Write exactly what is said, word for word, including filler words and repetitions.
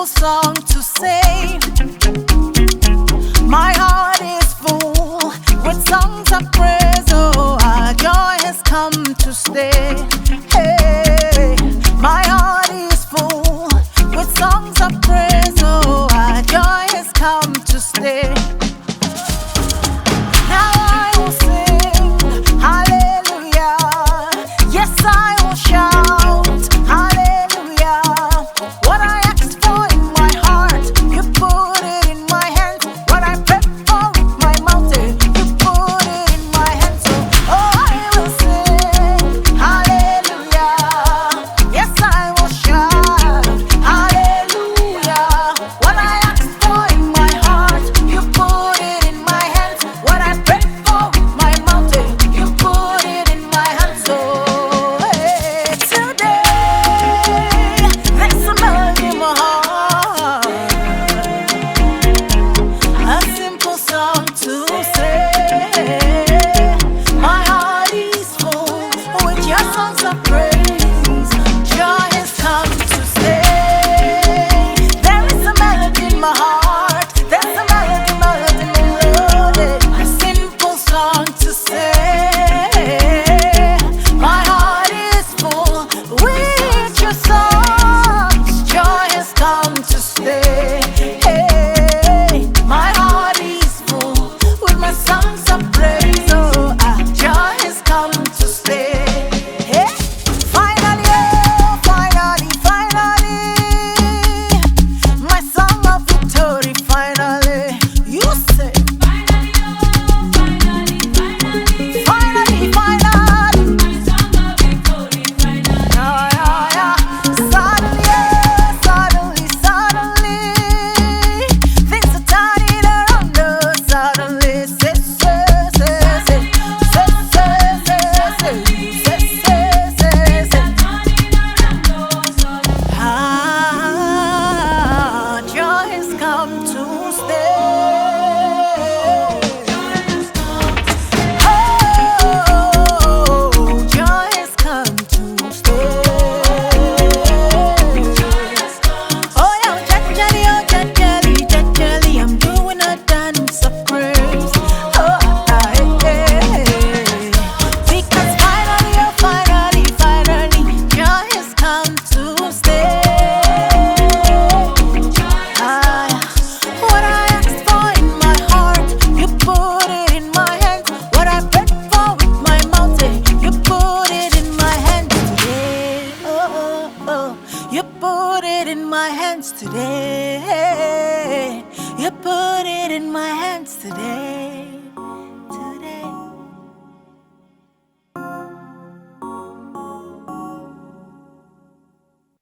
simple song to say. My heart is full with songs of praise. Oh, our joy has come to stay. Hey, my heart is full with songs of praise. Oh, our joy has come to stay. Now I will sing hallelujah. Yes, I will shout hallelujah. What I asked for in my heart, you put it in my hands. What I prayed for with my mouth, you put it in my hands. So, oh, I will sing hallelujah. Yes, I will shout hallelujah. What I asked for in my heart, you put it in my hands. What I prayed for with my mouth, you put it in my hands. So, hey, today there's a melody in my heart, a simple song to say. My heart is full with your songs of praise. Joy has come to stay. There is a melody in my heart. There's a melody, melody, melody. A simple song to say. My heart is full with your songs. Joy has come to stay. Hey, my heart is full with my songs of praise. Oh, ah, joy has come to stay. Hey, finally, oh, finally, finally, my song of victory. Finally, you say. Finally, finally, yeah, yeah, yeah. Suddenly, yeah, suddenly, suddenly, things are turning around us. Suddenly, say, say, say, say, say, say, say, say, say, say, say. Ah, joy has come to stay. Oh, joy has come to stay. Oh, yeah, jajali, oh, jajali, jajali, I'm doing a dance of praise. Oh, ah, hey, hey. Because finally, oh, finally, finally, joy has come to stay. Ah, what I asked for in my heart, you put it in my hands. What I prayed for with my mouth, you put it in my hands today. Oh, oh, oh, you put it in my hands today. You put it in my hands today.